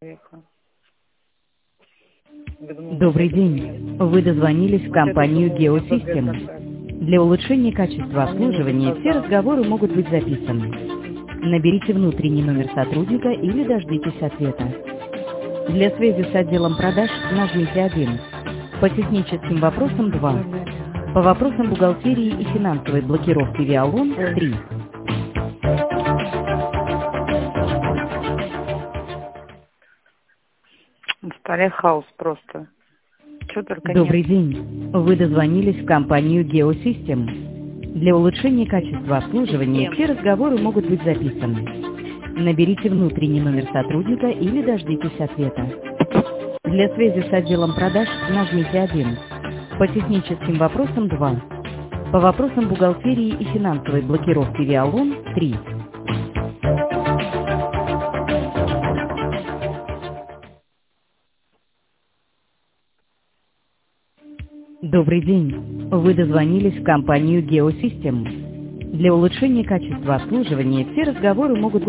человека. Добрый день. Вы дозвонились в компанию Geosystem. Для улучшения качества обслуживания все разговоры могут быть записаны. Наберите внутренний номер сотрудника или дождитесь ответа. Для связи с отделом продаж нажмите 1. По техническим вопросам 2. По вопросам бухгалтерии и финансовой блокировки Виалон 3. В столе хаос просто. Что только Добрый нет. день. Вы дозвонились в компанию Geosystem. Для улучшения качества обслуживания все разговоры могут быть записаны. Наберите внутренний номер сотрудника или дождитесь ответа. Для связи с отделом продаж нажмите 1. По техническим вопросам 2. По вопросам бухгалтерии и финансовой блокировки Виалон 3. Добрый день. Вы дозвонились в компанию Geosystem. Для улучшения качества обслуживания все разговоры могут быть